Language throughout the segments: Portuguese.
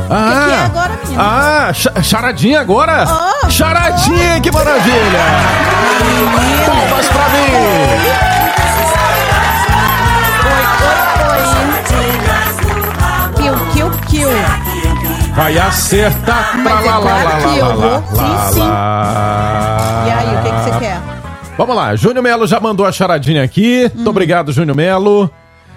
que é agora, menina? Charadinha agora? Charadinha, que maravilha! Palmas pra mim! Kill. Vai acertar pra Mas lá, é claro que eu vou. Sim. lá. E aí, o que você quer? Vamos lá, Júnior Melo já mandou a charadinha aqui. Muito obrigado, Júnior Melo.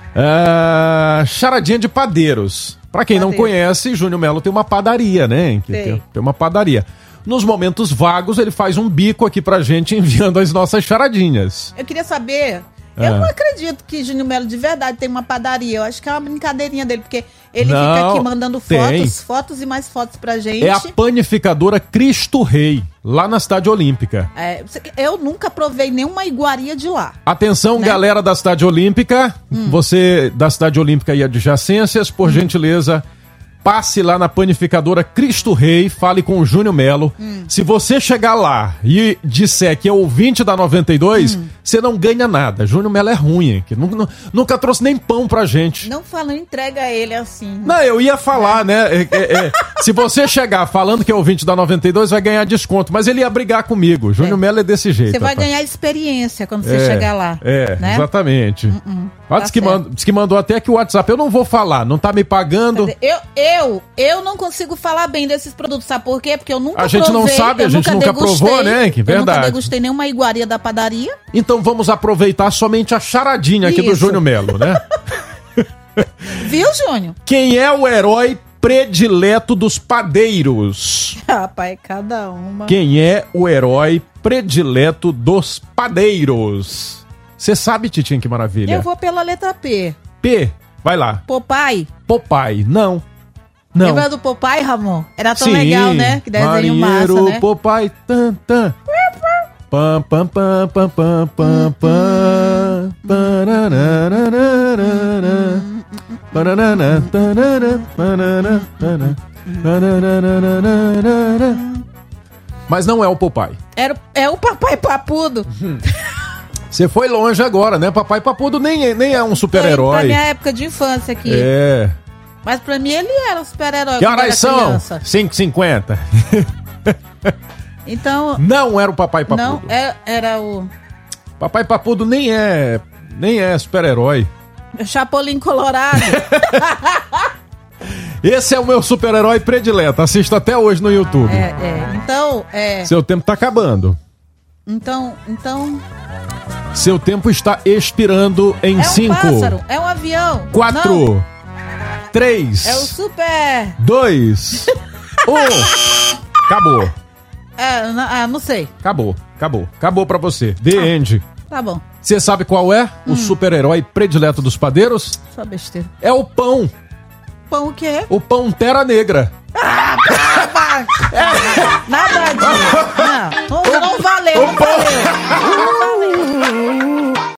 Charadinha de padeiros. Pra quem não conhece, Júnior Melo tem uma padaria, né? Tem uma padaria. Nos momentos vagos, ele faz um bico aqui pra gente, enviando as nossas charadinhas. Eu queria saber... Eu não acredito que Júnior Melo de verdade tem uma padaria. Eu acho que é uma brincadeirinha dele, porque ele fica aqui mandando fotos e mais fotos pra gente. É a panificadora Cristo Rei, lá na Cidade Olímpica. Eu nunca provei nenhuma iguaria de lá. Atenção, galera da Cidade Olímpica. Você da Cidade Olímpica e adjacências, por gentileza... Passe lá na panificadora Cristo Rei, fale com o Júnior Melo. Se você chegar lá e disser que é ouvinte da 92, você não ganha nada. Júnior Melo é ruim, que nunca trouxe nem pão pra gente. Não fala, entrega ele assim. Não, eu ia falar, né? Se você chegar falando que é ouvinte da 92, vai ganhar desconto. Mas ele ia brigar comigo. Júnior Melo é desse jeito. Você vai ganhar experiência quando você chegar lá. Né? Exatamente. Diz que mandou até aqui o WhatsApp. Eu não vou falar, não tá me pagando. Eu não consigo falar bem desses produtos, sabe por quê? Porque eu nunca provei. A gente não sabe, a gente nunca provou, né? Que verdade. Eu nunca degustei nenhuma iguaria da padaria. Então vamos aproveitar somente a charadinha aqui do Júnior Melo, né? Viu, Júnior? Quem é o herói predileto dos padeiros? Rapaz, cada uma. Quem é o herói predileto dos padeiros? Você sabe, Titinha, que maravilha. Eu vou pela letra P. P, vai lá. Popeye? Popeye, não. Lembra do Popeye, Ramon? Era tão legal, né? Que desenho massa, né? Popeye, tan. Pam, pam, pam, pam, pam, pam, pam. Mas não é o Popeye. É o Papai Papudo. Você foi longe agora, né? Papai Papudo nem é um super-herói. Pra minha época de infância aqui. Mas pra mim ele era um super-herói. Que horas são? 5h50. Então... Não era o Papai Papudo. Não, era o... Papai Papudo nem é super-herói. Chapolin Colorado. Esse é o meu super-herói predileto. Assisto até hoje no YouTube. Então... Seu tempo tá acabando. Então... Seu tempo está expirando em 5. É um pássaro, é um avião. 4, 3. É o super. 2, 1. Acabou. Não sei. Acabou pra você. The end. Tá bom. Você sabe qual é o super-herói predileto dos padeiros? Só besteira. É o pão. Pão o quê? O Pantera Negra.